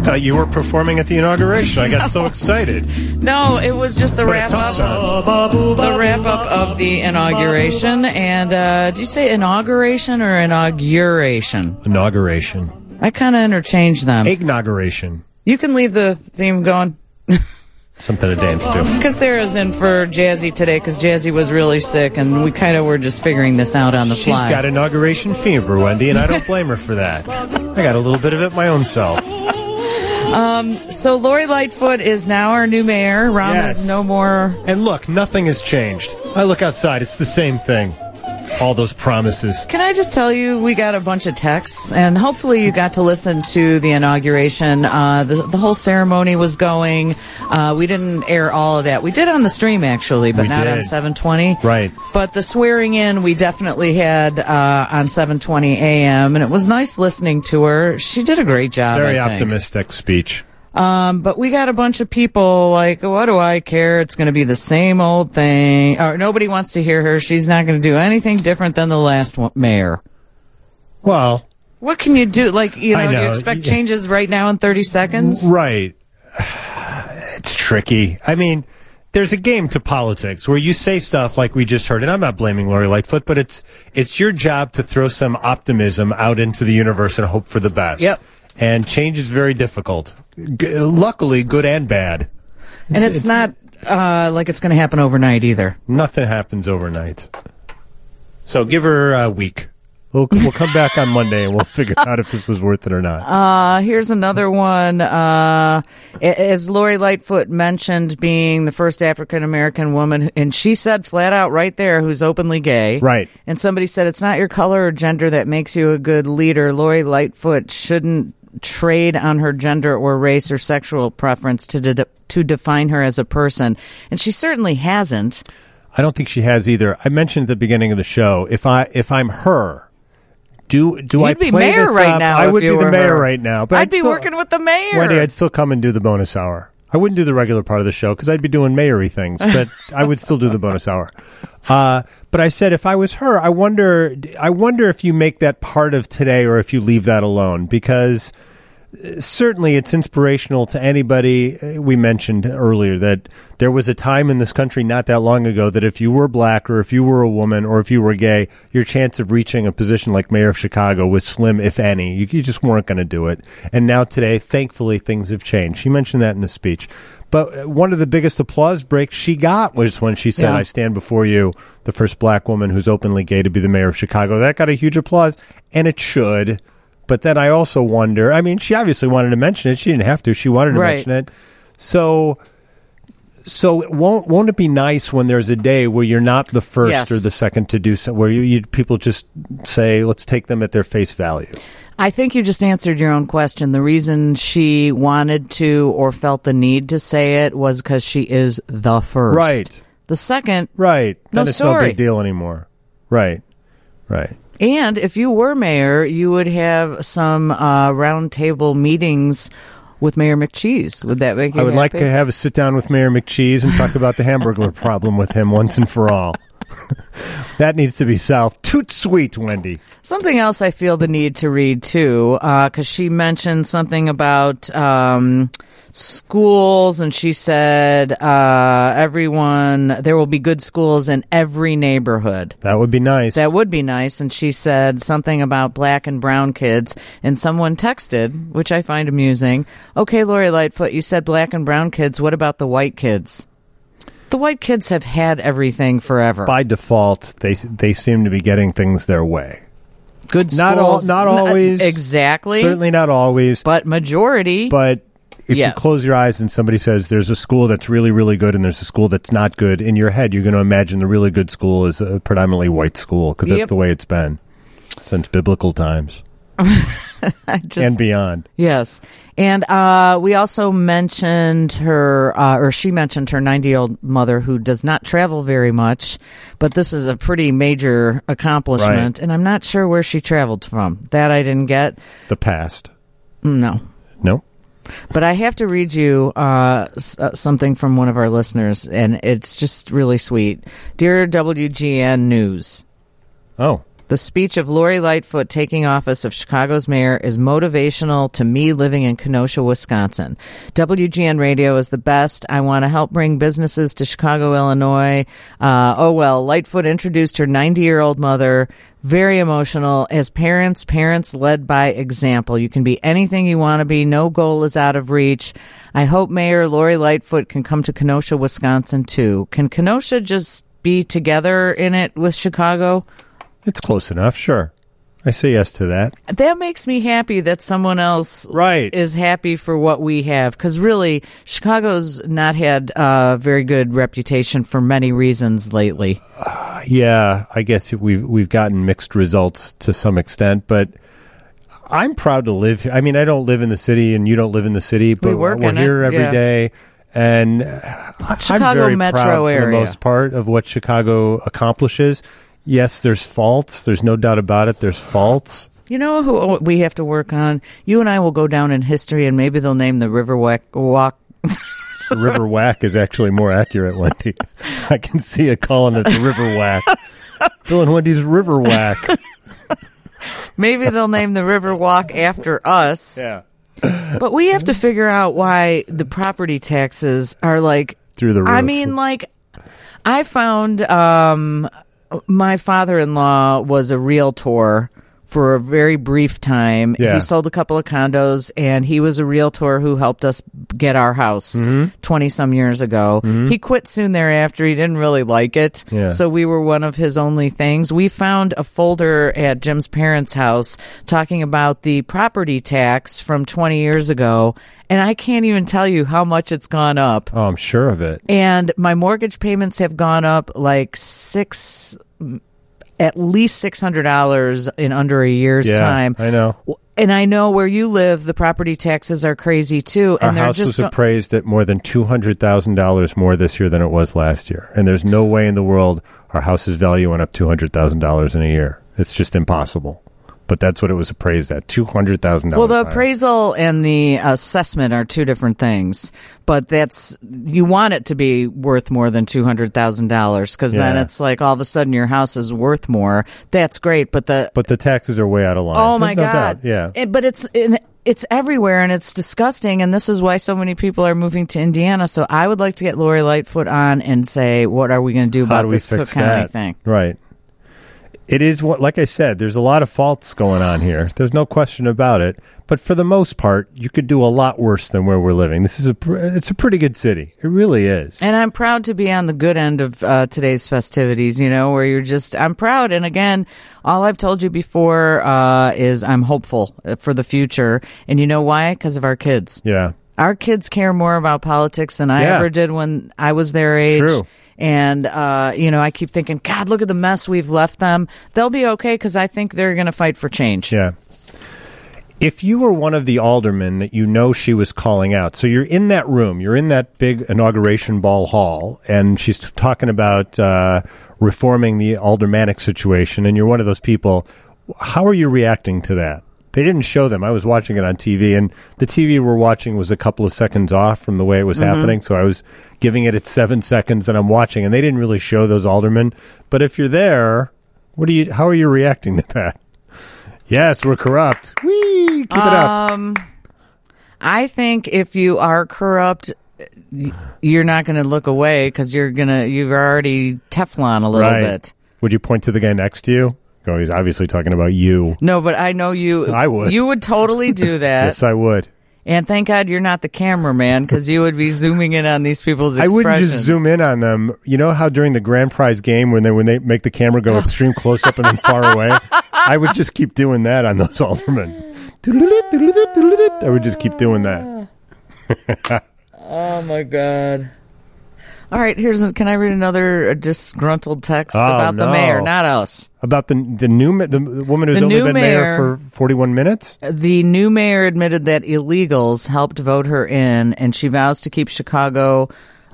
thought you were performing at the inauguration. I got so excited. No, it was just the wrap up. The wrap up of the inauguration. And did you say inauguration or inauguration? Inauguration. I kind of interchanged them. Inauguration. You can leave the theme going. Something to dance to. Because Sarah's in for Jazzy today because Jazzy was really sick and we kind of were just figuring this out on the fly. She's got inauguration fever, Wendy, and I don't blame her for that. I got a little bit of it my own self. So Lori Lightfoot is now our new mayor. Rama's no more. And look, nothing has changed. I look outside, it's the same thing. All those promises. Can I just tell you, we got a bunch of texts, and hopefully you got to listen to the inauguration. The whole ceremony was going. We didn't air all of that. We did on the stream, actually, but not on 720. Right. But the swearing in, we definitely had on 720 AM, and it was nice listening to her. She did a great job, Very I think. optimistic speech. But we got a bunch of people like, what do I care? It's going to be the same old thing. Or nobody wants to hear her. She's not going to do anything different than the last mayor. Well, what can you do? Like, do you know. expect changes right now in 30 seconds? Right. It's tricky. I mean, there's a game to politics where you say stuff like we just heard, and I'm not blaming Lori Lightfoot, but it's your job to throw some optimism out into the universe and hope for the best. Yep. And change is very difficult. Luckily, good and bad. And it's not like it's going to happen overnight either. Nothing happens overnight. So give her a week. We'll come back on Monday and we'll figure out if this was worth it or not. Here's another one. As Lori Lightfoot mentioned, being the first African-American woman, and she said flat out right there, who's openly gay. Right. And somebody said, it's not your color or gender that makes you a good leader. Lori Lightfoot shouldn't trade on her gender or race or sexual preference to define her as a person. And she certainly hasn't. I don't think she has either. I mentioned at the beginning of the show, if I'm her, do I be play mayor this right up? now I if would you be the were mayor her. right now. But I'd be working with the mayor. Wendy, I'd still come and do the bonus hour. I wouldn't do the regular part of the show because I'd be doing mayory things, but I would still do the bonus hour. But I said, if I was her, I wonder if you make that part of today or if you leave that alone, because certainly it's inspirational to anybody. We mentioned earlier that there was a time in this country not that long ago that if you were black or if you were a woman or if you were gay, your chance of reaching a position like mayor of Chicago was slim, if any. You just weren't going to do it. And now today, thankfully, things have changed. She mentioned that in the speech. But one of the biggest applause breaks she got was when she said, I stand before you, the first black woman who's openly gay to be the mayor of Chicago. That got a huge applause, and it should. But then I also wonder, I mean, she obviously wanted to mention it. She didn't have to. She wanted to mention it. So won't it be nice when there's a day where you're not the first or the second to do so, where people just say, let's take them at their face value? I think you just answered your own question. The reason she wanted to or felt the need to say it was because she is the first. Right. The second, right. No Then it's story. no big deal anymore. Right. Right. And if you were mayor, you would have some roundtable meetings with Mayor McCheese. Would that make you I would happy? like to have a sit down with Mayor McCheese and talk about the Hamburglar problem with him once and for all. That needs to be solved. Toot sweet, Wendy. Something else I feel the need to read, too, because she mentioned something about schools, and she said there will be good schools in every neighborhood. That would be nice. That would be nice. And she said something about black and brown kids, and someone texted, which I find amusing, okay, Lori Lightfoot, you said black and brown kids. What about the white kids? The white kids have had everything forever. By default, they seem to be getting things their way. Good schools. Not always. Exactly. Certainly not always. But majority. But if yes. you close your eyes and somebody says there's a school that's really, really good and there's a school that's not good, in your head you're going to imagine the really good school is a predominantly white school because that's the way it's been since biblical times. And beyond. Yes. And we also mentioned her, or she mentioned her 90-year-old mother who does not travel very much, but this is a pretty major accomplishment, and I'm not sure where she traveled from. That I didn't get. The past. No. No? But I have to read you something from one of our listeners, and it's just really sweet. Dear WGN News. Oh. The speech of Lori Lightfoot taking office of Chicago's mayor is motivational to me living in Kenosha, Wisconsin. WGN Radio is the best. I want to help bring businesses to Chicago, Illinois. Lightfoot introduced her 90-year-old mother. Very emotional. As parents led by example. You can be anything you want to be. No goal is out of reach. I hope Mayor Lori Lightfoot can come to Kenosha, Wisconsin, too. Can Kenosha just be together in it with Chicago? It's close enough, sure. I say yes to that. That makes me happy that someone else is happy for what we have. Because really, Chicago's not had a very good reputation for many reasons lately. Yeah, I guess we've gotten mixed results to some extent, but I'm proud to live here. I mean, I don't live in the city and you don't live in the city, but we're here every day. And Chicago I'm very metro proud area. for the most part of what Chicago accomplishes. Yes, there's faults. There's no doubt about it. There's faults. You know who we have to work on? You and I will go down in history, and maybe they'll name the Riverwalk. The River Whack is actually more accurate, Wendy. I can see it calling it the River Whack. Bill and Wendy's River Whack. Maybe they'll name the Riverwalk after us. Yeah. But we have to figure out why the property taxes are like through the roof. I mean, like, I found my father-in-law was a realtor for a very brief time. Yeah. He sold a couple of condos, and he was a realtor who helped us get our house 20-some years ago. He quit soon thereafter. He didn't really like it, so we were one of his only things. We found a folder at Jim's parents' house talking about the property tax from 20 years ago, and I can't even tell you how much it's gone up. Oh, I'm sure of it. And my mortgage payments have gone up like at least $600 in under a year's time. I know. And I know where you live, the property taxes are crazy too. And our house was appraised at more than $200,000 more this year than it was last year. And there's no way in the world our house's value went up $200,000 in a year. It's just impossible. But that's what it was appraised at, $200,000. Well, the appraisal and the assessment are two different things. But you want it to be worth more than $200,000 because then it's like all of a sudden your house is worth more. That's great, but the taxes are way out of line. Oh my God! Yeah, but it's everywhere and it's disgusting. And this is why so many people are moving to Indiana. So I would like to get Lori Lightfoot on and say, what are we going to do about this Cook County thing? Right. It is like I said, there's a lot of faults going on here. There's no question about it. But for the most part, you could do a lot worse than where we're living. It's a pretty good city. It really is. And I'm proud to be on the good end of today's festivities, where I'm proud. And again, all I've told you before is I'm hopeful for the future. And you know why? Because of our kids. Yeah. Our kids care more about politics than I ever did when I was their age. True. And, I keep thinking, God, look at the mess we've left them. They'll be okay because I think they're going to fight for change. Yeah. If you were one of the aldermen that she was calling out, so you're in that room, you're in that big inauguration ball hall, and she's talking about reforming the aldermanic situation, and you're one of those people, how are you reacting to that? They didn't show them. I was watching it on TV, and the TV we're watching was a couple of seconds off from the way it was happening, so I was giving it its 7 seconds, and I'm watching, and they didn't really show those aldermen. But if you're there, how are you reacting to that? Yes, we're corrupt. Whee! Keep it up. I think if you are corrupt, you're not going to look away because you've already Teflon a little bit. Would you point to the guy next to you? Oh, he's obviously talking about you. No, but I know you. I would. You would totally do that. Yes, I would. And thank God you're not the cameraman because you would be zooming in on these people's expressions. I wouldn't just zoom in on them. You know how during the grand prize game when they make the camera go extreme close up and then far away? I would just keep doing that on those aldermen. I would just keep doing that. Oh, my God. All right, can I read another disgruntled text about the mayor, not us? About the woman who's only been mayor for 41 minutes? The new mayor admitted that illegals helped vote her in, and she vows to keep Chicago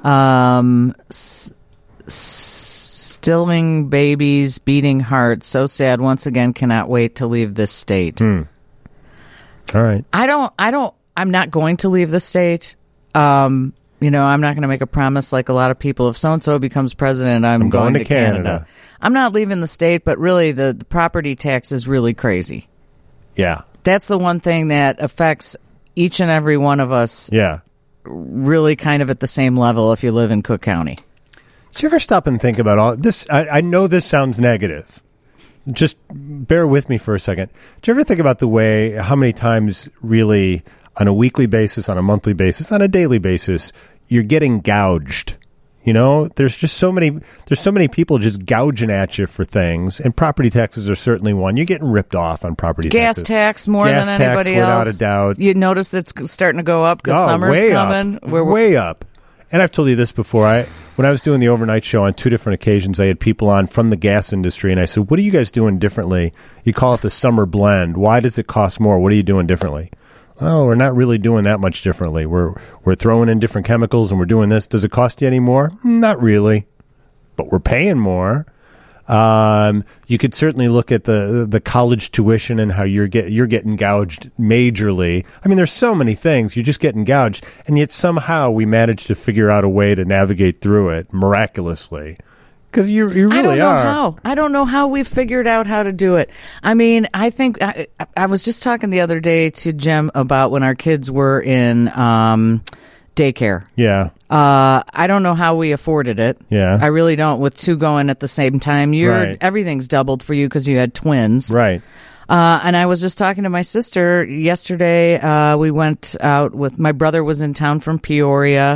stilling babies, beating hearts. So sad. Once again, cannot wait to leave this state. All right. I'm not going to leave the state. I'm not going to make a promise like a lot of people. If so-and-so becomes president, I'm going to Canada. I'm not leaving the state, but really the property tax is really crazy. Yeah. That's the one thing that affects each and every one of us. Yeah. Really kind of at the same level if you live in Cook County. Did you ever stop and think about all this? I know this sounds negative. Just bear with me for a second. Did you ever think about how many times really on a weekly basis, on a monthly basis, on a daily basis, you're getting gouged? There's so many people just gouging at you for things, and property taxes are certainly one. You're getting ripped off on property taxes. Gas tax more than anybody else. Without a doubt. You notice it's starting to go up because summer's coming. Way up. And I've told you this before. When I was doing the overnight show on 2 different occasions, I had people on from the gas industry, and I said, what are you guys doing differently? You call it the summer blend. Why does it cost more? What are you doing differently? Oh, we're not really doing that much differently. We're throwing in different chemicals and we're doing this. Does it cost you any more? Not really, but we're paying more. You could certainly look at the college tuition and how you're getting gouged majorly. I mean, there's so many things. You're just getting gouged, and yet somehow we managed to figure out a way to navigate through it miraculously. Because you really are. I don't know how we've figured out how to do it. I mean, I think I was just talking the other day to Jim about when our kids were in daycare. Yeah. I don't know how we afforded it. Yeah. I really don't. With 2 going at the same time, right. Everything's doubled for you because you had twins. Right. And I was just talking to my sister yesterday. We went out with my brother was in town from Peoria.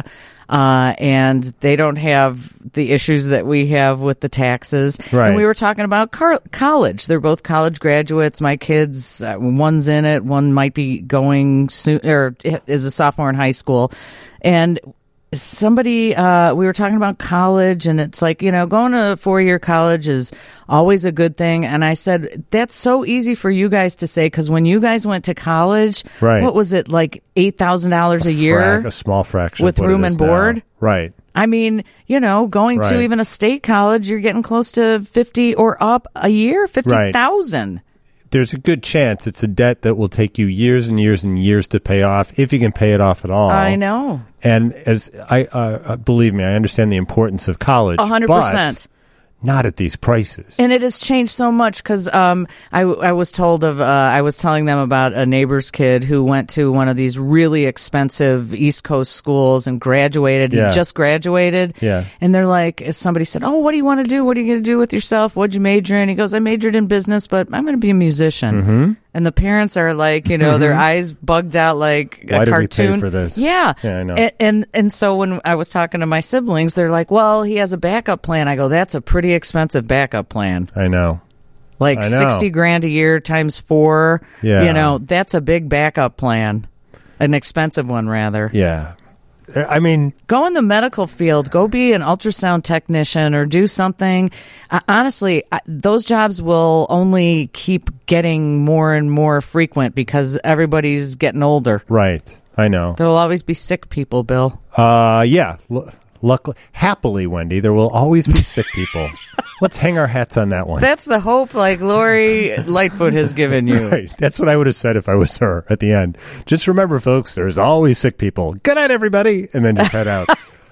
And they don't have the issues that we have with the taxes. Right. And we were talking about college. They're both college graduates. My kids, one's in it, one might be going soon, or is a sophomore in high school. And somebody, we were talking about college, and it's like, going to a 4-year college is always a good thing. And I said, that's so easy for you guys to say, because when you guys went to college, right. What was it, like $8,000 a year? A small fraction. With room and board? Now. Right. I mean, going to even a state college, you're getting close to 50 or up a year, 50,000. Right. There's a good chance it's a debt that will take you years and years and years to pay off, if you can pay it off at all. I know. And as believe me, I understand the importance of college. 100%. But not at these prices. And it has changed so much because I was told I was telling them about a neighbor's kid who went to one of these really expensive East Coast schools and graduated. Yeah. He just graduated. Yeah. And they're like, somebody said, oh, what do you want to do? What are you going to do with yourself? What'd you major in? He goes, I majored in business, but I'm going to be a musician. Mm-hmm. And the parents are like, their eyes bugged out like a Why cartoon. Did we pay for this? Yeah. Yeah, I know. And so when I was talking to my siblings, they're like, well, he has a backup plan. I go, that's a pretty expensive backup plan. I know. Like $60,000 a year times 4. Yeah. That's a big backup plan. An expensive one, rather. Yeah. I mean, go in the medical field, go be an ultrasound technician or do something. Honestly, those jobs will only keep getting more and more frequent because everybody's getting older. Right. I know. There will always be sick people, Bill. Yeah. Luckily, happily, Wendy, there will always be sick people. Let's hang our hats on that one. That's the hope, like Lori Lightfoot has given you. Right. That's what I would have said if I was her at the end. Just remember, folks, there's always sick people. Good night, everybody. And then just head out.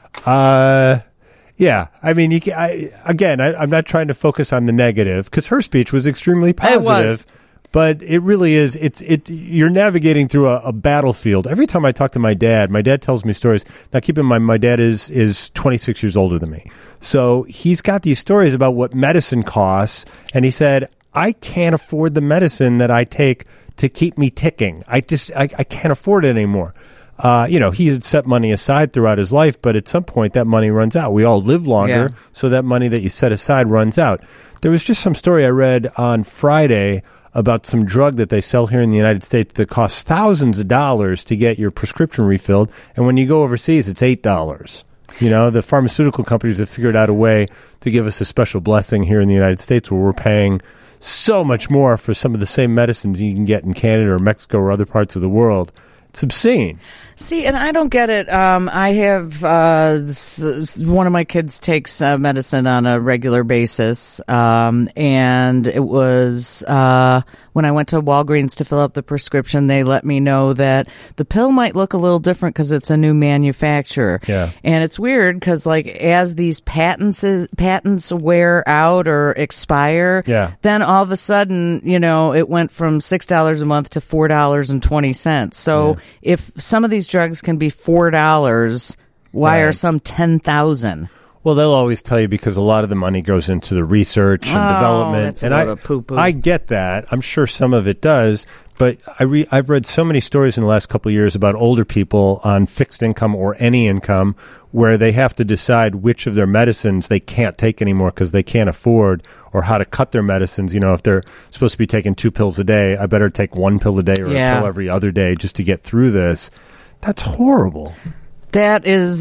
Yeah. I mean, I'm not trying to focus on the negative because her speech was extremely positive. It was. But it really is. You're navigating through a battlefield. Every time I talk to my dad tells me stories. Now, keep in mind, my dad is 26 years older than me. So he's got these stories about what medicine costs. And he said, I can't afford the medicine that I take to keep me ticking. I can't afford it anymore. He had set money aside throughout his life, but at some point that money runs out. We all live longer, so that money that you set aside runs out. There was just some story I read on Friday about some drug that they sell here in the United States that costs thousands of dollars to get your prescription refilled, and when you go overseas, it's $8. The pharmaceutical companies have figured out a way to give us a special blessing here in the United States where we're paying so much more for some of the same medicines you can get in Canada or Mexico or other parts of the world. It's obscene. See, and I don't get it. I have one of my kids takes medicine on a regular basis, and it was when I went to Walgreens to fill up the prescription, they let me know that the pill might look a little different because it's a new manufacturer. Yeah. And it's weird because, like, as these patents wear out or expire, then all of a sudden, it went from $6 a month to $4.20. So if some of these drugs can be $4, why are some $10,000? Well, they'll always tell you because a lot of the money goes into the research and development. That's a lot of poo-poo. I get that. I'm sure some of it does. But I've read so many stories in the last couple of years about older people on fixed income or any income where they have to decide which of their medicines they can't take anymore because they can't afford, or how to cut their medicines. If they're supposed to be taking 2 pills a day, I better take 1 pill a day or a pill every other day just to get through this. That's horrible. That is...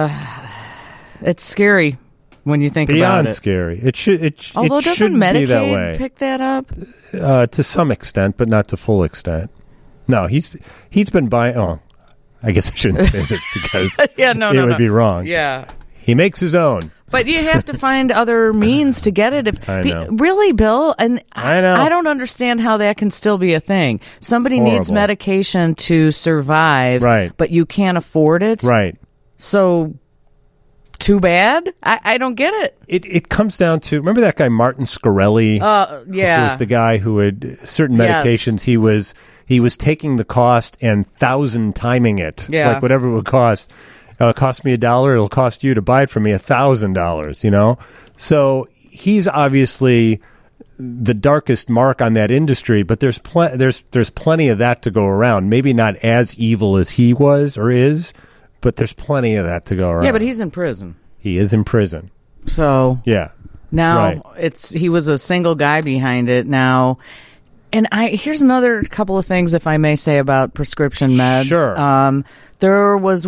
it's scary when you think about it. Beyond scary. Although doesn't Medicaid be that way. pick that up? To some extent, but not to full extent. No, he's been buying. Oh, I guess I shouldn't say this because it would be wrong. Yeah, he makes his own. But you have to find other means to get it. Really, Bill, and I know. I don't understand how that can still be a thing. Somebody needs medication to survive, right? But you can't afford it, right? So. Too bad? I don't get it. It comes down to, remember that guy Martin Scarelli? Yeah. Who was the guy who had certain medications. Yes. He was taking the cost and 1,000 timing it. Yeah. Like whatever it would cost. It cost me $1. It'll cost you to buy it from me $1,000, So he's obviously the darkest mark on that industry, but there's plenty of that to go around. Maybe not as evil as he was or is, but there's plenty of that to go around. Yeah, but he's in prison. He is in prison. So yeah, now he was a single guy behind it now. And here's another couple of things, if I may say, about prescription meds. Sure. There was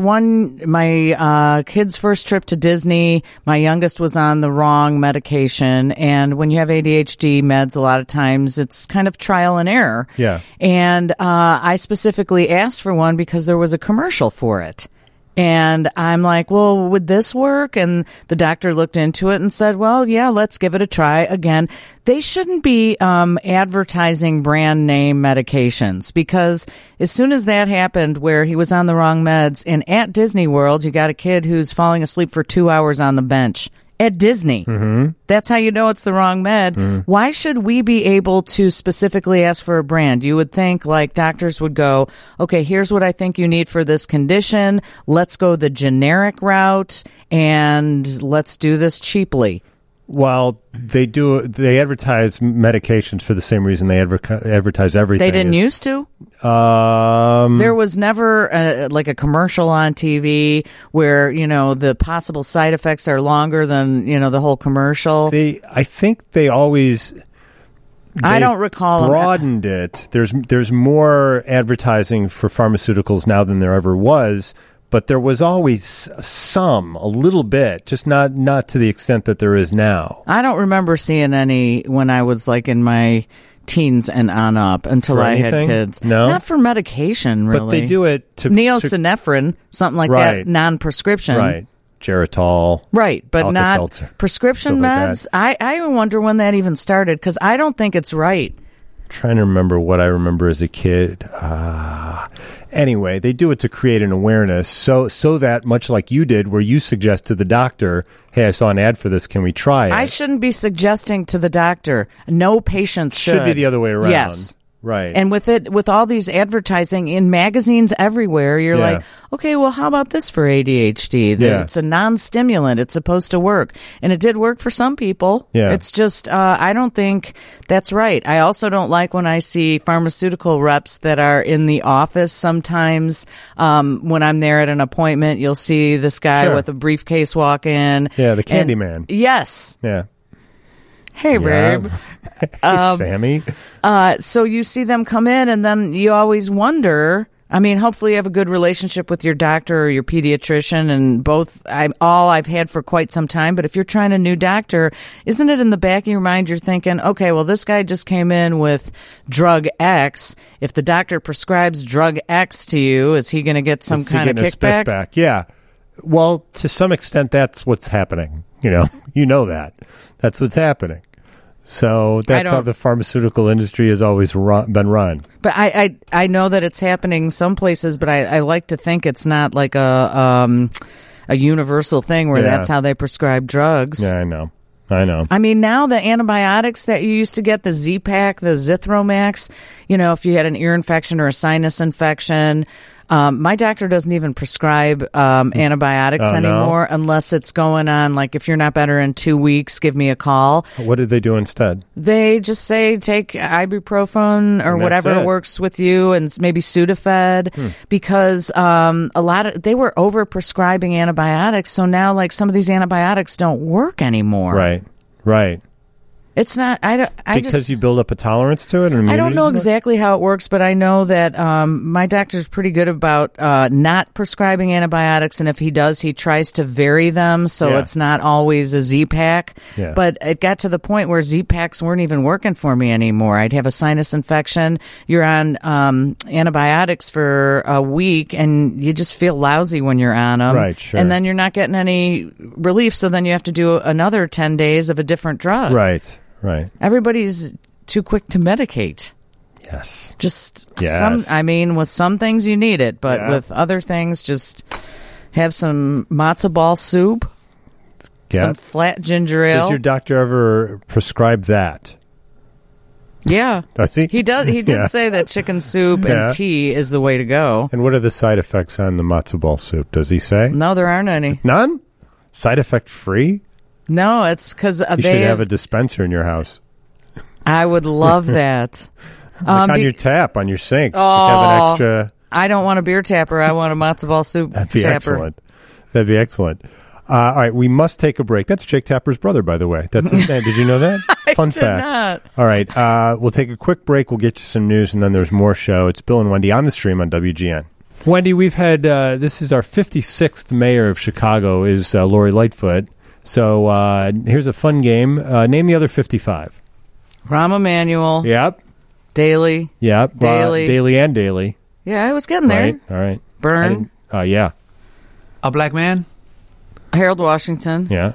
my kid's first trip to Disney. My youngest was on the wrong medication. And when you have ADHD meds, a lot of times it's kind of trial and error. Yeah. And I specifically asked for one because there was a commercial for it. And I'm like, well, would this work? And the doctor looked into it and said, well, yeah, let's give it a try. Again, they shouldn't be advertising brand name medications, because as soon as that happened where he was on the wrong meds, and at Disney World, you got a kid who's falling asleep for 2 hours on the bench. At Disney. Mm-hmm. That's how you know it's the wrong med. Mm-hmm. Why should we be able to specifically ask for a brand? You would think like doctors would go, okay, here's what I think you need for this condition. Let's go the generic route and let's do this cheaply. Well, they advertise medications for the same reason they advertise everything. They didn't used to? There was never a commercial on TV where, the possible side effects are longer than, the whole commercial. I think they always... I don't recall. Broadened it. There's more advertising for pharmaceuticals now than there ever was. But there was always a little bit, just not to the extent that there is now. I don't remember seeing any when I was like in my teens and on up until I had kids. No? Not for medication, really. But they do it to... Neosynephrine, something like that, non-prescription. Right. Geritol. Right, but Alka-Seltzer, not prescription meds. Like I wonder when that even started, because I don't think it's right. Trying to remember what I remember as a kid. Anyway, they do it to create an awareness so that, much like you did, where you suggest to the doctor, hey, I saw an ad for this, can we try it? I shouldn't be suggesting to the doctor. No patients should. Should be the other way around. Yes. Right. And with all these advertising in magazines everywhere, you're like, okay, well, how about this for ADHD? It's a non-stimulant. It's supposed to work. And it did work for some people. Yeah. It's just, I don't think that's right. I also don't like when I see pharmaceutical reps that are in the office. Sometimes when I'm there at an appointment, you'll see this guy with a briefcase walk in. Yeah, the candy man. Yes. Yeah. Hey, babe. Hey, Sammy. So you see them come in, and then you always wonder, I mean, hopefully you have a good relationship with your doctor or your pediatrician, and both I've had for quite some time. But if you're trying a new doctor, isn't it in the back of your mind you're thinking, okay, well, this guy just came in with drug X. If the doctor prescribes drug X to you, is he going to get some kind of kickback? Back? Yeah. Well, to some extent, that's what's happening. You know that. That's what's happening. So that's how the pharmaceutical industry has always been run. But I know that it's happening some places, but I like to think it's not like a universal thing where that's how they prescribe drugs. Yeah, I know. I mean, now the antibiotics that you used to get, the Z-Pak, the Zithromax, if you had an ear infection or a sinus infection, my doctor doesn't even prescribe antibiotics anymore unless it's going on, like if you're not better in 2 weeks, give me a call. What did they do instead? They just say take ibuprofen or whatever works with you, and maybe Sudafed, because they were over prescribing antibiotics. So now, like, some of these antibiotics don't work anymore. Right. It's not. Because you build up a tolerance to it. I don't know exactly how it works, but I know that my doctor's pretty good about not prescribing antibiotics, and if he does, he tries to vary them so it's not always a Z-Pak. Yeah. But it got to the point where Z-Paks weren't even working for me anymore. I'd have a sinus infection. You're on antibiotics for a week, and you just feel lousy when you're on them. Right, sure. And then you're not getting any relief, so then you have to do another 10 days of a different drug. Right. Everybody's too quick to medicate. Yes. With some things you need it, but with other things, just have some matzo ball soup, some flat ginger ale. Does your doctor ever prescribe that? Yeah. Does he? He does. He did say that chicken soup and tea is the way to go. And what are the side effects on the matzo ball soup? Does he say? No, there aren't any. None? Side effect free? No, it's because you should have a dispenser in your house. I would love that. On your tap, on your sink. Oh, just have an extra. I don't want a beer tapper. I want a matzo ball soup That'd be tapper. excellent. That'd be excellent. All right, we must take a break. That's Jake Tapper's brother, by the way. That's his name. Did you know that? Fun fact. Not. All right, we'll take a quick break. We'll get you some news, and then there's more show. It's Bill and Wendy on the stream on WGN. Wendy, we've had, this is our 56th mayor of Chicago, is Lori Lightfoot. So here's a fun game. Name the other 55. Rahm Emanuel. Yep. Daley. Yep. Daley. Daley and Daley. Yeah, I was getting there. Right. All right. Byrne. Yeah. A black man. Harold Washington. Yeah.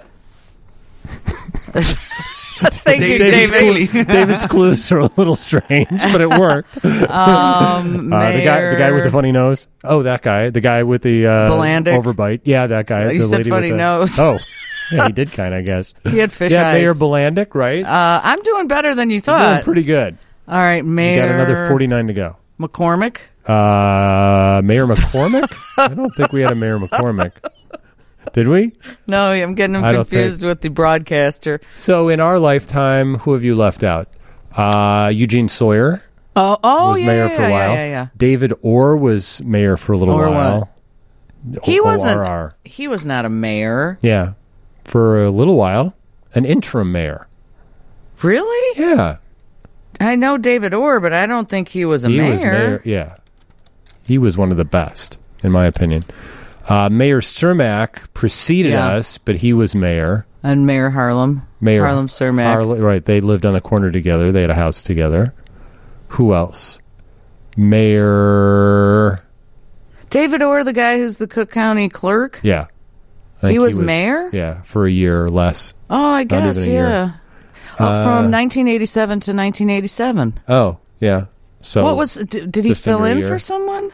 Thank you, David. David's clues are a little strange, but it worked. Mayor. The guy with the funny nose. Oh, that guy. The guy with the overbite. Yeah, that guy. You said funny nose. Oh, yeah, he did kind of, I guess. He had fish eyes. eyes. Mayor Belandic, right? I'm doing better than you thought. You're doing pretty good. All right, Mayor. You got another 49 to go. McCormick. Mayor McCormick? I don't think we had a Mayor McCormick. Did we? No, I'm getting him confused with the broadcaster. So in our lifetime, who have you left out? Eugene Sawyer was mayor for a while. Yeah. David Orr was mayor for a little while. He wasn't. He was not a mayor. Yeah, for a little while, an interim mayor. Really? Yeah. I know David Orr, but I don't think he was a mayor. He was mayor. Yeah, he was one of the best, in my opinion. Mayor Cermak preceded us, but he was mayor. And Mayor Harlem. Harlem Cermak. Right, they lived on the corner together. They had a house together. Who else? Mayor... David Orr, the guy who's the Cook County clerk? Yeah. He was mayor? Yeah, for a year or less. Oh, I guess, yeah. From 1987 to 1987. Oh, yeah. So what was... Did he fill in for someone?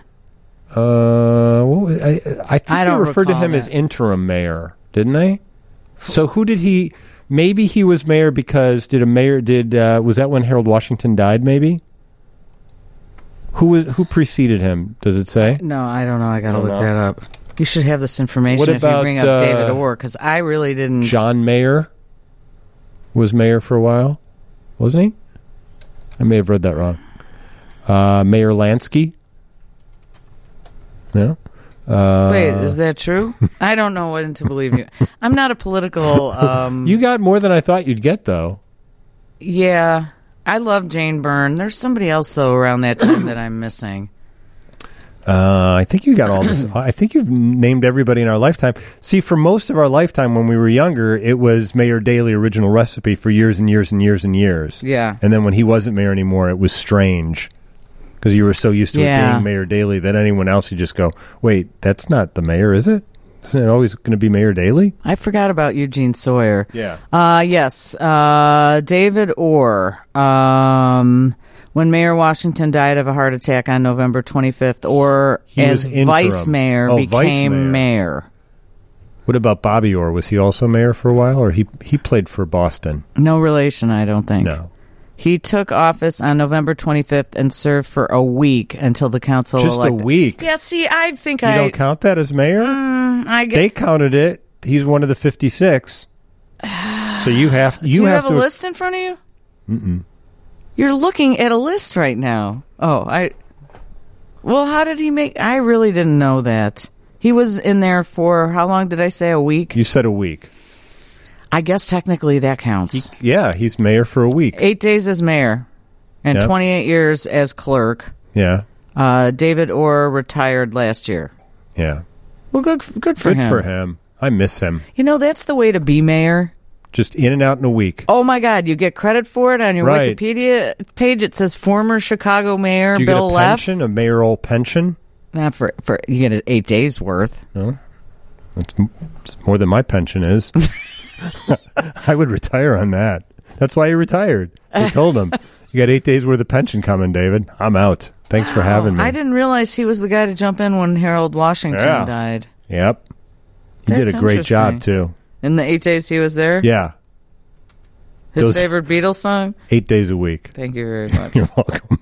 I think they referred to him as interim mayor, didn't they? So who did he? Maybe he was mayor because was that when Harold Washington died? Maybe. Who preceded him? Does it say? No, I don't know. I got to look that up. You should have this information what if about, you bring up David Orr, because I really didn't. John Mayer was mayor for a while, wasn't he? I may have read that wrong. Mayor Lansky. No. Wait, is that true? I don't know when to believe you. I'm not a political... You got more than I thought you'd get, though. Yeah. I love Jane Byrne. There's somebody else, though, around that time that I'm missing. I think you got all this. I think you've named everybody in our lifetime. See, for most of our lifetime when we were younger, it was Mayor Daley original recipe for years and years and years and years. Yeah. And then when he wasn't mayor anymore, it was Strange. Because you were so used to it being Mayor Daley that anyone else, you just go, wait, that's not the mayor, is it? Isn't it always going to be Mayor Daley? I forgot about Eugene Sawyer. Yeah. Yes. David Orr. When Mayor Washington died of a heart attack on November 25th, Orr, as vice mayor, became mayor. What about Bobby Orr? Was he also mayor for a while, or he played for Boston? No relation, I don't think. No. He took office on November 25th and served for a week until the council elected. Just a week? Yeah, see, I think you don't count that as mayor? They counted it. He's one of the 56. So you have to... Do you have a list in front of you? Mm-mm. You're looking at a list right now. Well, how did he make... I really didn't know that. He was in there for... How long did I say? A week? You said a week. I guess technically that counts. He's mayor for a week. 8 days as mayor and 28 years as clerk. Yeah. David Orr retired last year. Yeah. Well, good for him. Good for him. I miss him. You know, that's the way to be mayor. Just in and out in a week. Oh, my God. You get credit for it on your Wikipedia page. It says former Chicago mayor Bill Leff. Do you get a pension, a mayoral pension? Not for you get 8 days worth. No. It's more than my pension is. I would retire on that. That's why he retired. They told him, you got 8 days worth of pension coming, David. I'm out. Thanks for having me. I didn't realize he was the guy to jump in when Harold Washington died. Yep. He did a great job, too. In the 8 days he was there? Yeah. His favorite Beatles song? 8 days a week. Thank you very much. You're welcome.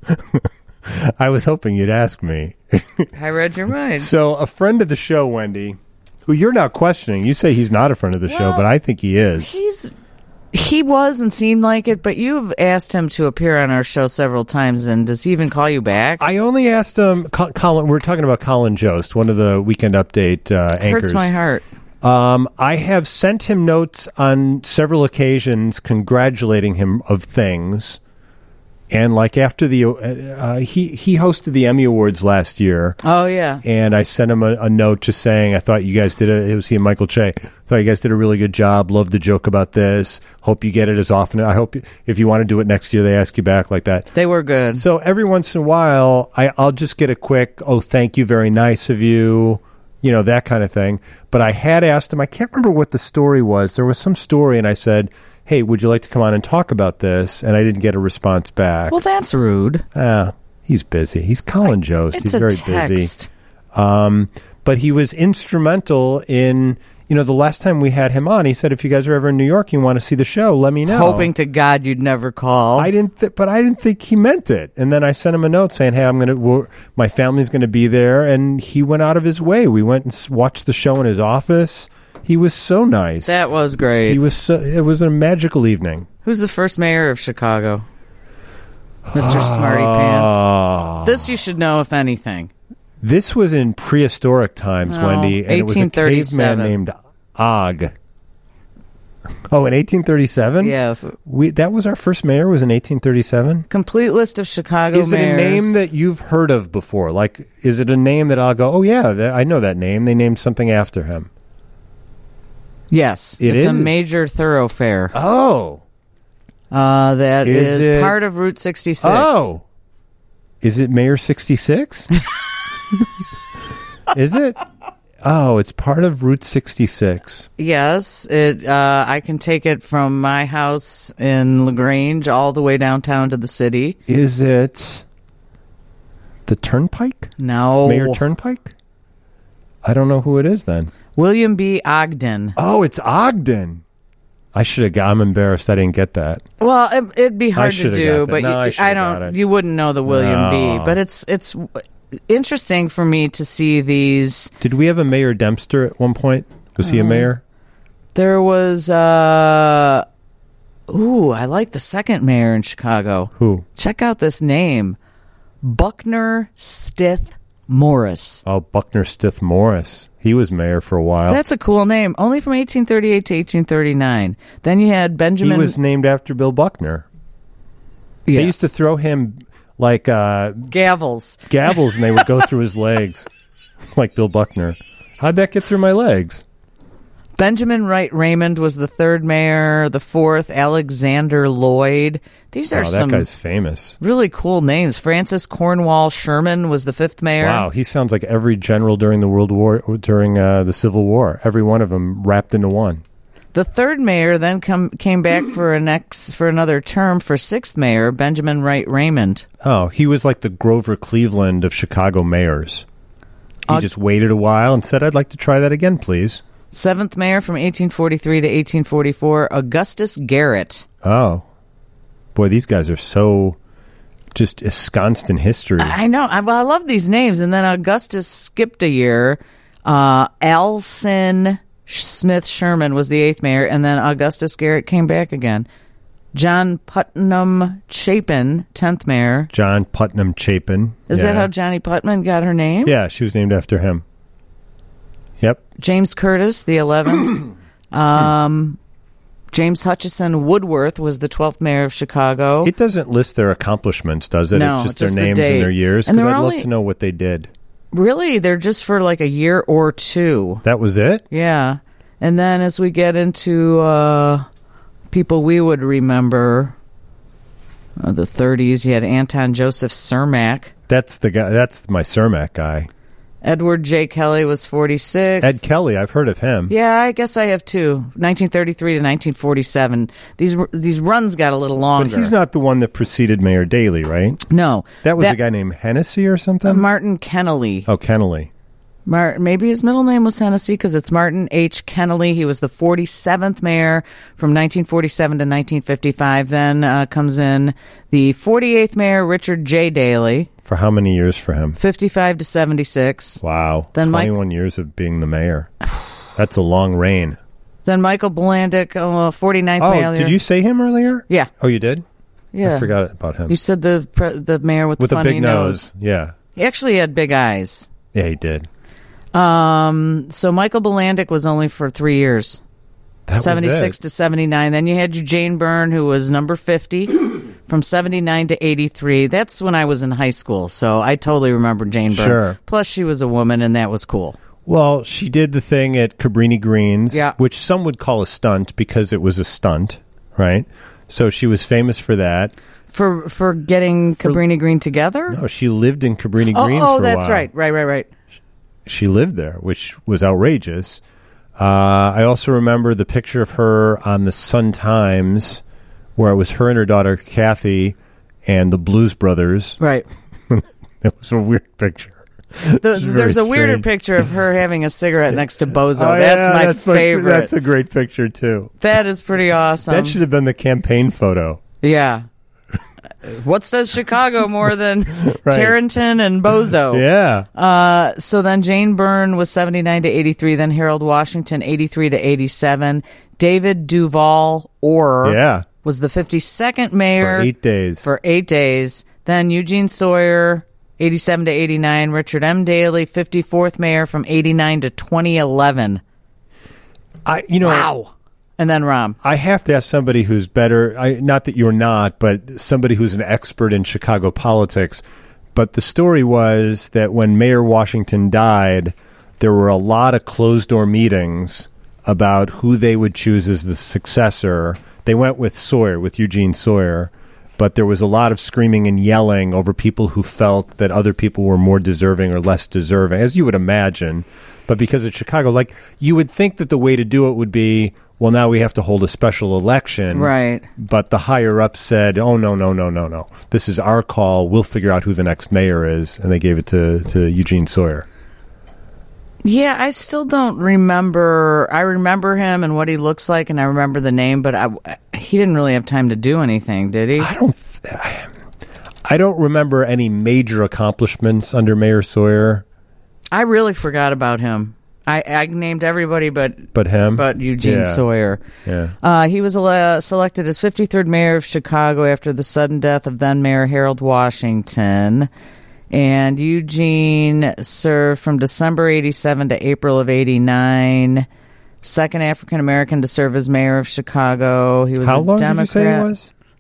I was hoping you'd ask me. I read your mind. So a friend of the show, Wendy, who you're not questioning. You say he's not a friend of the show, but I think he is. He was and seemed like it, but you've asked him to appear on our show several times, and does he even call you back? I only asked him, Colin, we're talking about Colin Jost, one of the Weekend Update anchors. Hurts my heart. I have sent him notes on several occasions congratulating him of things. And like after the he hosted the Emmy Awards last year. Oh yeah. And I sent him a note just saying I thought you guys did it was he and Michael Che. Thought you guys did a really good job. Love the joke about this. Hope you get it as often. I hope if you want to do it next year they ask you back like that. They were good. So every once in a while I'll just get a quick thank you, very nice of you. You know, that kind of thing. But I had asked him, I can't remember what the story was. There was some story and I said, hey, would you like to come on and talk about this? And I didn't get a response back. Well, that's rude. He's busy. He's Colin Jost. He's very busy. But he was instrumental in, the last time we had him on, he said, if you guys are ever in New York, you want to see the show, let me know. Hoping to God you'd never call. But I didn't think he meant it. And then I sent him a note saying, hey, my family's going to be there. And he went out of his way. We went and watched the show in his office. He was so nice. That was great. It was a magical evening. Who's the first mayor of Chicago? Mr. Smarty Pants. This you should know, if anything. This was in prehistoric times, Wendy, and it was a caveman named Og. Oh, in 1837? Yes. That was our first mayor, was in 1837? Complete list of Chicago mayors. Is it a name that you've heard of before? Like, is it a name that I'll go, oh yeah, I know that name. They named something after him. Yes. It's a major thoroughfare. Oh. That is part of Route 66. Oh. Is it Mayor 66? Is it? Oh, it's part of Route 66. Yes. I can take it from my house in LaGrange all the way downtown to the city. Is it the Turnpike? No. Mayor Turnpike? I don't know who it is then. William B. Ogden. Oh, it's Ogden. I'm embarrassed I didn't get that. Well, it'd be hard to do, but I don't. You wouldn't know the William B. But it's interesting for me to see these. Did we have a Mayor Dempster at one point? Was he a mayor? There was. I like the second mayor in Chicago. Who? Check out this name, Buckner Stith Morris. Oh, Buckner Stith Morris. He was mayor for a while. That's a cool name. Only from 1838 to 1839. Then you had Benjamin. He was named after Bill Buckner. Yes. They used to throw him like Gavels. gavels, and they would go through his legs, like Bill Buckner. How'd that get through my legs? Benjamin Wright Raymond was the third mayor. The fourth, Alexander Lloyd. These are That some guy's famous. really cool names. Francis Cornwall Sherman was the fifth mayor. Wow, he sounds like every general during the the Civil War. Every one of them wrapped into one. The third mayor then came back for another term for sixth mayor, Benjamin Wright Raymond. Oh, he was like the Grover Cleveland of Chicago mayors. He just waited a while and said, "I'd like to try that again, please." Seventh mayor from 1843 to 1844, Augustus Garrett. Oh, boy, these guys are so just ensconced in history. I know. I love these names. And then Augustus skipped a year. Alson Smith Sherman was the eighth mayor, and then Augustus Garrett came back again. John Putnam Chapin, 10th mayor. John Putnam Chapin. Is that how Johnny Putnam got her name? Yeah, she was named after him. Yep. James Curtis, the 11th. James Hutchison Woodworth was the 12th mayor of Chicago. It doesn't list their accomplishments, does it? No, it's just just their the names date. and their years. And Because they're I'd only- love to know what they did. Really, they're just for like a year or two. That was it? Yeah. And then as we get into people we would remember, the 30s, you had Anton Joseph Cermak. That's the guy. That's my Cermak guy. Edward J. Kelly was 46. Ed Kelly, I've heard of him. Yeah, I guess I have too. 1933 to 1947. These runs got a little longer. But he's not the one that preceded Mayor Daley, right? No. That was a guy named Hennessy or something? Martin Kennelly. Oh, Kennelly. Maybe his middle name was Hennessy because it's Martin H. Kennelly. He was the 47th mayor from 1947 to 1955. Then comes in the 48th mayor, Richard J. Daley. For how many years for him? 55 to 76. Wow. Then 21 years of being the mayor. That's a long reign. Then Michael Blandick, 49th mayor. Oh, did you say him earlier? Yeah. Oh, you did? Yeah. I forgot about him. You said the mayor with the a funny big nose. Yeah. He actually had big eyes. Yeah, he did. So Michael Blandick was only for 3 years. That 76 was it. to 79. Then you had Eugene Byrne, who was number 50 from 79 to 83. That's when I was in high school, so I totally remember Jane Byrne. Sure. Plus, she was a woman, and that was cool. Well, she did the thing at Cabrini Greens, Yeah. which some would call a stunt because it was a stunt, right? So she was famous for that. For getting Cabrini Green together? No, she lived in Cabrini Greens Oh, for a that's while. right. She lived there, which was outrageous. I also remember the picture of her on the Sun-Times where it was her and her daughter, Kathy, and the Blues Brothers. Right. It was a weird picture. There's a weirder strange. picture of her having a cigarette next to Bozo. Oh, That's yeah, my favorite. That's a great picture, too. That is pretty awesome. That should have been the campaign photo. Yeah. What says Chicago more than Right. Tarrenton and Bozo? Yeah. So then Jane Byrne was 79 to 83. Then Harold Washington, 83 to 87. David Duval Orr Yeah. was the 52nd mayor. For 8 days. For 8 days. Then Eugene Sawyer, 87 to 89. Richard M. Daley, 54th mayor from 89 to 2011. Wow. And then Rahm. I have to ask somebody who's better, not that you're not, but somebody who's an expert in Chicago politics. But the story was that when Mayor Washington died, there were a lot of closed-door meetings about who they would choose as the successor. They went with Sawyer, with Eugene Sawyer, but there was a lot of screaming and yelling over people who felt that other people were more deserving or less deserving, as you would imagine. But because of Chicago, like, you would think that the way to do it would be, well, now we have to hold a special election. Right. But the higher-ups said, oh, no. This is our call. We'll figure out who the next mayor is. And they gave it to Eugene Sawyer. Yeah, I still don't remember. I remember him and what he looks like, and I remember the name, but he didn't really have time to do anything, did he? I don't remember any major accomplishments under Mayor Sawyer. I really forgot about him. I named everybody but him, but Eugene Yeah. Sawyer. Yeah. He was selected as 53rd mayor of Chicago after the sudden death of then Mayor Harold Washington. And Eugene served from December 87 to April of 89. Second African American to serve as mayor of Chicago. He was How a long Democrat. did you say it was?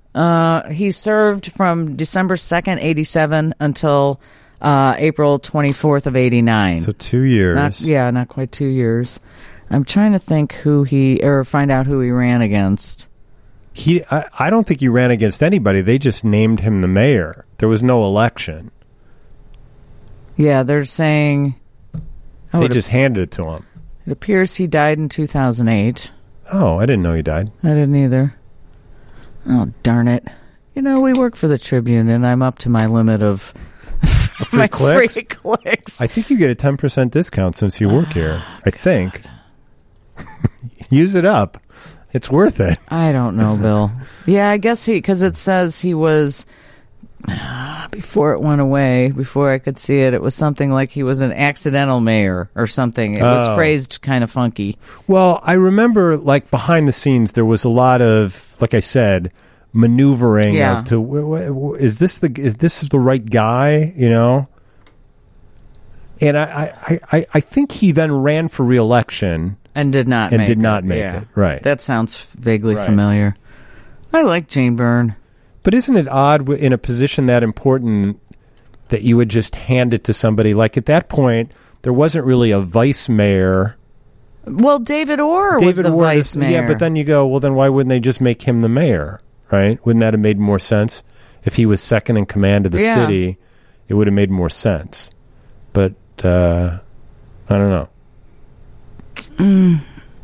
He served from December 2nd, 87 until April 24th of 89. So 2 years. Not quite 2 years. I'm trying to think find out who he ran against. I don't think he ran against anybody. They just named him the mayor. There was no election. Yeah, they're saying... They just handed it to him. It appears he died in 2008. Oh, I didn't know he died. I didn't either. Oh, darn it. You know, we work for the Tribune, and I'm up to my limit of free clicks? free clicks. I think you get a 10% discount since you work here. I think. Use it up. It's worth it. I don't know, Bill. Yeah, I guess because it says he was... before it went away, before I could see it, it was something like he was an accidental mayor or something. It was phrased kind of funky. Well, I remember, like, behind the scenes, there was a lot of, like I said, maneuvering is this the right guy, you know? And I think he then ran for re-election and did not make it. Right. That sounds vaguely familiar. I like Jane Byrne. But isn't it odd in a position that important that you would just hand it to somebody? Like, at that point, there wasn't really a vice mayor. Well, David Orr was the vice mayor. Yeah, but then you go, well, then why wouldn't they just make him the mayor, right? Wouldn't that have made more sense? If he was second in command of the city, it would have made more sense. But I don't know.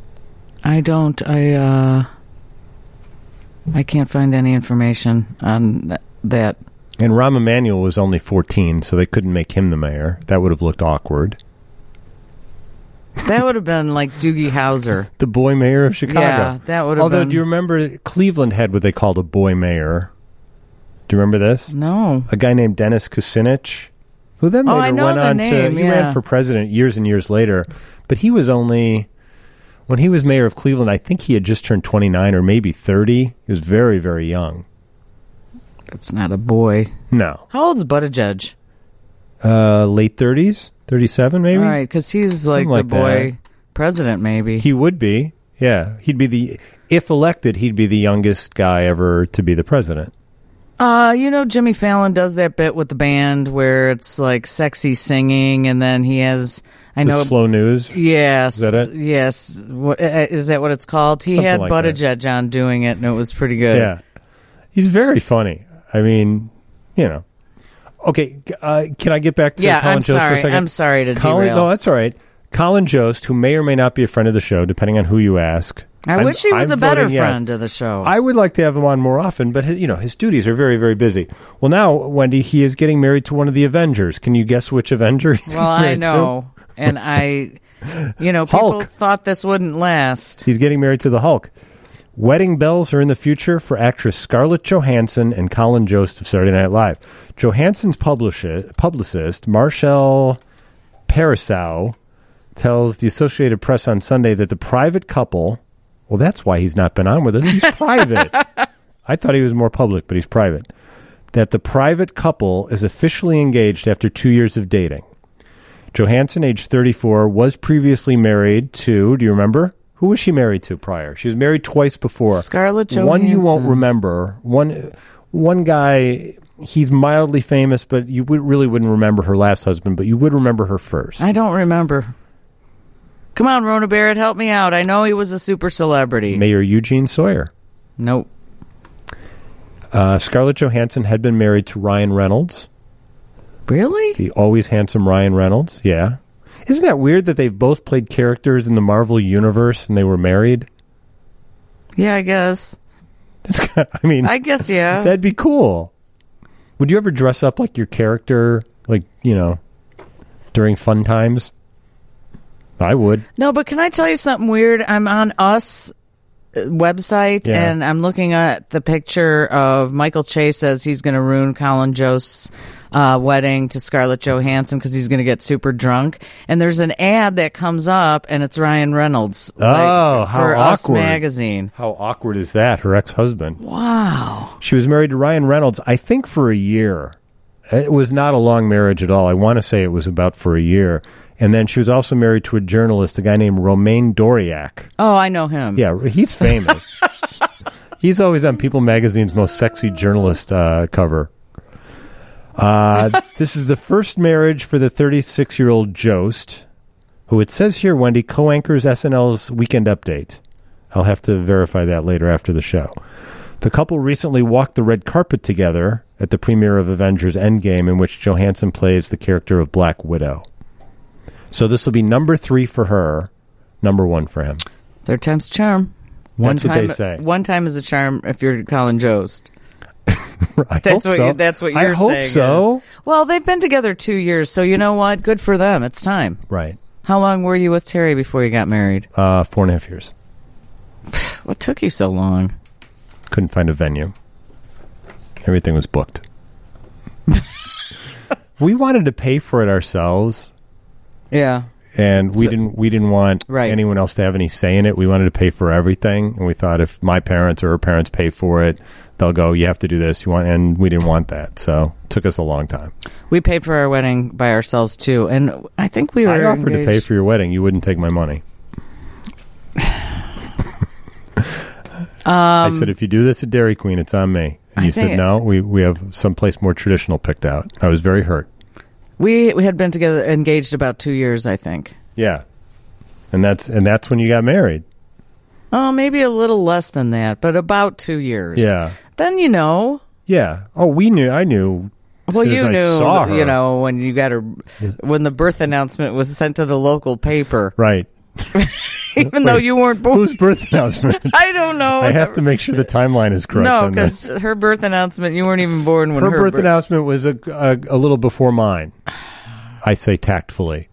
I can't find any information on that. And Rahm Emanuel was only 14, so they couldn't make him the mayor. That would have looked awkward. That would have been like Doogie Howser. The boy mayor of Chicago. Yeah, that would have been... Although, do you remember Cleveland had what they called a boy mayor? Do you remember this? No. A guy named Dennis Kucinich, who then later went on he ran for president years and years later. But he was only... When he was mayor of Cleveland, I think he had just turned 29 or maybe 30. He was very, very young. That's not a boy. No. How old's Buttigieg? Late 30s? 37 maybe? All right, because he's like the boy president maybe. He would be. Yeah. He'd be if elected, he'd be the youngest guy ever to be the president. You know, Jimmy Fallon does that bit with the band where it's like sexy singing, and then he has... Slow news? Yes. Is that it? Yes. Is that what it's called? He had Buttigieg on doing it, and it was pretty good. Yeah. He's very funny. I mean, you know. Okay, can I get back to Colin Jost for a second? I'm sorry to derail. No, that's all right. Colin Jost, who may or may not be a friend of the show, depending on who you ask. I wish he was a better friend of the show. I would like to have him on more often, but his duties are very, very busy. Well, now, Wendy, he is getting married to one of the Avengers. Can you guess which Avenger he's getting married to? Well, I know. And people Hulk. thought this wouldn't last. He's getting married to the Hulk. Wedding bells are in the future for actress Scarlett Johansson and Colin Jost of Saturday Night Live. Johansson's publicist, Marshall Parisau, tells the Associated Press on Sunday that the private couple... Well, that's why he's not been on with us. He's private. I thought he was more public, but he's private. That the private couple is officially engaged after 2 years of dating. Johansson, age 34, was previously married to... Do you remember? Who was she married to prior? She was married twice before. Scarlett Johansson. One you won't remember. One guy, he's mildly famous, but you really wouldn't remember her last husband, but you would remember her first. I don't remember. Come on, Rona Barrett, help me out. I know he was a super celebrity. Mayor Eugene Sawyer. Nope. Scarlett Johansson had been married to Ryan Reynolds. Really? The always handsome Ryan Reynolds, yeah. Isn't that weird that they've both played characters in the Marvel Universe and they were married? Yeah, I guess. I guess, yeah. That'd be cool. Would you ever dress up like your character, during fun times? I would. No, but can I tell you something weird? I'm on Us website, and I'm looking at the picture of Michael Chase says he's going to ruin Colin Jost's wedding to Scarlett Johansson because he's going to get super drunk. And there's an ad that comes up, and it's Ryan Reynolds. How for awkward. Us magazine. How awkward is that? Her ex-husband. Wow. She was married to Ryan Reynolds, I think, for a year. It was not a long marriage at all. I want to say it was about for a year. And then she was also married to a journalist, a guy named Romain Doriak. Oh, I know him. Yeah, he's famous. He's always on People Magazine's most sexy journalist cover. This is the first marriage for the 36-year-old Jost, who it says here, Wendy, co-anchors SNL's Weekend Update. I'll have to verify that later after the show. The couple recently walked the red carpet together at the premiere of Avengers Endgame, in which Johansson plays the character of Black Widow. So this will be number 3 for her, number 1 for him. Third time's a charm. That's what they say. One time is a charm if you're Colin Jost. That's what you're saying. I hope so. Well, they've been together 2 years, so you know what? Good for them. It's time. Right. How long were you with Terry before you got married? 4.5 years. What took you so long? Couldn't find a venue. Everything was booked. We wanted to pay for it ourselves. Yeah. And we didn't want anyone else to have any say in it. We wanted to pay for everything, and we thought if my parents or her parents pay for it, they'll go, you have to do this. And we didn't want that, so it took us a long time. We paid for our wedding by ourselves too, and I think we were. I offered to pay for your wedding. You wouldn't take my money. I said, if you do this at Dairy Queen, it's on me. And you said, no, we have someplace more traditional picked out. I was very hurt. We had been together, engaged about 2 years, I think. Yeah, and that's when you got married. Oh, maybe a little less than that, but about 2 years. Yeah. Then you know. Yeah. Oh, we knew. I knew. Well, you knew. I saw her. You know, when you got her, when the birth announcement was sent to the local paper. Right. Even though you weren't born. Whose birth announcement? I don't know. I have to make sure the timeline is correct. No, because her birth announcement, you weren't even born when her birth announcement was a little before mine. I say tactfully.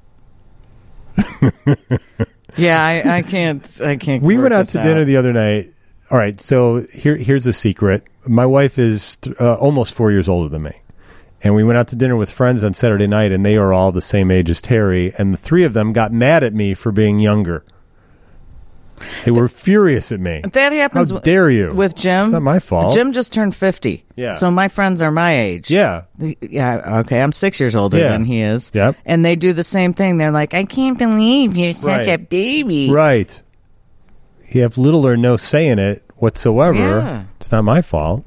Yeah, I can't. We went out to dinner the other night. All right, so here's a secret. My wife is almost 4 years older than me. And we went out to dinner with friends on Saturday night, and they are all the same age as Terry. And the three of them got mad at me for being younger. They were furious at me. That happens. How dare you? With Jim. It's not my fault. Jim just turned 50. Yeah. So my friends are my age. Yeah. Yeah. Okay. I'm 6 years older than he is. Yep. And they do the same thing. They're like, I can't believe you're such a baby. Right. You have little or no say in it whatsoever. Yeah. It's not my fault.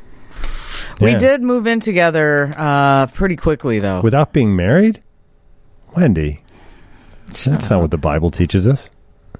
We did move in together pretty quickly, though. Without being married? Wendy. That's not what the Bible teaches us.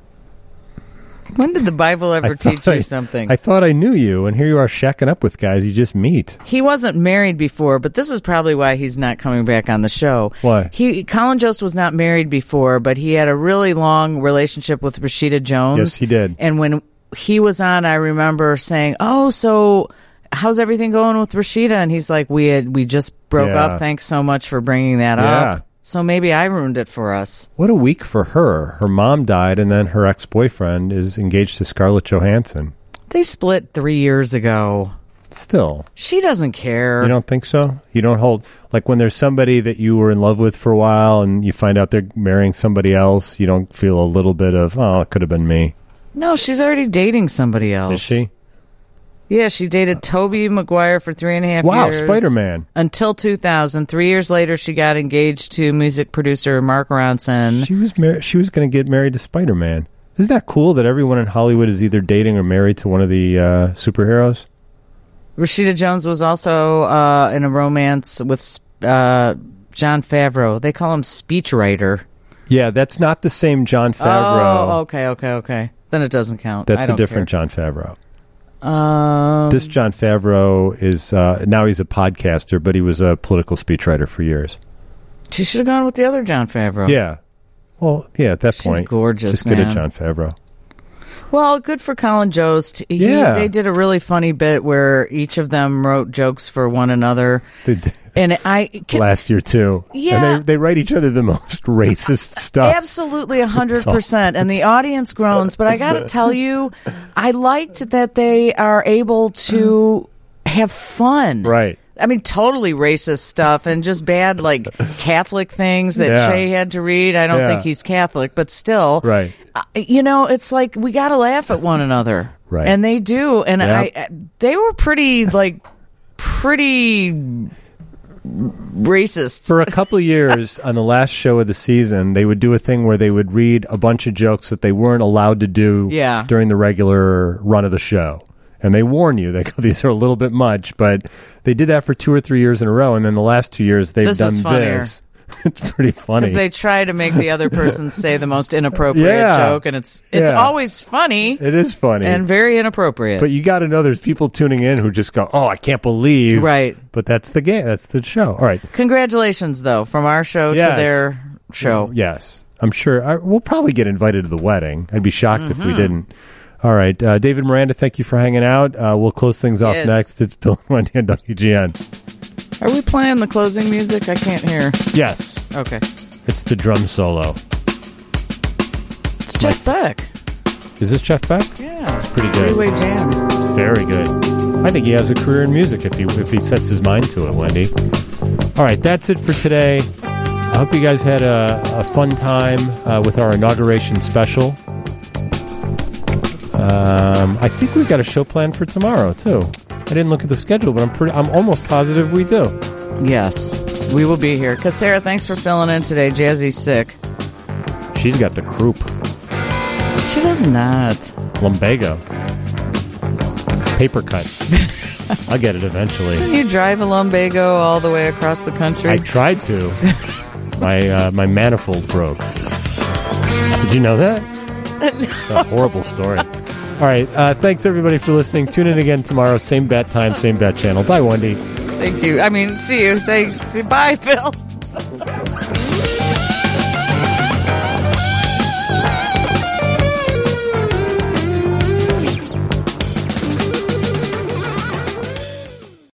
When did the Bible ever teach you something? I thought I knew you, and here you are shacking up with guys you just meet. He wasn't married before, but this is probably why he's not coming back on the show. Why? Colin Jost was not married before, but he had a really long relationship with Rashida Jones. Yes, he did. And when he was on, I remember saying, "Oh, so how's everything going with Rashida?" And he's like, "We just broke up. Thanks so much for bringing that up." So maybe I ruined it for us. What a week for her. Her mom died, and then her ex-boyfriend is engaged to Scarlett Johansson. They split 3 years ago. Still. She doesn't care. You don't think so? You don't hold... Like when there's somebody that you were in love with for a while and you find out they're marrying somebody else, you don't feel a little bit of, oh, it could have been me. No, she's already dating somebody else. Is she? Yeah, she dated Tobey Maguire for 3.5 years. Wow, Spider-Man. Until 2000. 3 years later, she got engaged to music producer Mark Ronson. She was going to get married to Spider-Man. Isn't that cool that everyone in Hollywood is either dating or married to one of the superheroes? Rashida Jones was also in a romance with Jon Favreau. They call him speechwriter. Yeah, that's not the same Jon Favreau. Oh, okay. Then it doesn't count. That's a different Jon Favreau. This Jon Favreau is now he's a podcaster, but he was a political speechwriter for years. She should have gone with the other Jon Favreau. Yeah. Well, yeah, at that point. She's gorgeous, just good at Jon Favreau. Well, good for Colin Jost. They did a really funny bit where each of them wrote jokes for one another. They did. And last year too. Yeah. And they write each other the most racist stuff. Absolutely 100%. And the audience groans. But I got to tell you, I liked that they are able to have fun. Right. I mean, totally racist stuff and just bad, like, Catholic things that Shay had to read. I don't think he's Catholic, but still. Right. You know, it's like we got to laugh at one another. Right. And they do. And they were pretty racist. For a couple of years on the last show of the season, they would do a thing where they would read a bunch of jokes that they weren't allowed to do during the regular run of the show. And they warn you. They go, these are a little bit much, but they did that for 2 or 3 years in a row. And then the last 2 years, they've done this. It's pretty funny. Because they try to make the other person say the most inappropriate joke, and it's always funny. It is funny. And very inappropriate. But you got to know there's people tuning in who just go, oh, I can't believe. Right. But that's the game. That's the show. All right. Congratulations, though, from our show to their show. Yes. I'm sure. We'll probably get invited to the wedding. I'd be shocked if we didn't. All right. David Miranda, thank you for hanging out. We'll close things off next. It's Bill and Wendy on WGN. Are we playing the closing music? I can't hear. Yes. Okay. It's the drum solo. It's Jeff Beck. Is this Jeff Beck? Yeah. It's pretty good. Freeway Jam. It's very good. I think he has a career in music if he sets his mind to it, Wendy. All right. That's it for today. I hope you guys had a fun time with our inauguration special. I think we've got a show planned for tomorrow, too. I didn't look at the schedule, but I'm almost positive we do. Yes, we will be here. Sarah, thanks for filling in today. Jazzy's sick. She's got the croup. She does not. Lumbago. Paper cut. I'll get it eventually. Didn't you drive a lumbago all the way across the country? I tried to. My manifold broke. Did you know that? A horrible story. All right. Thanks, everybody, for listening. Tune in again tomorrow. Same bat time, same bat channel. Bye, Wendy. Thank you. See you. Thanks. Bye, Phil.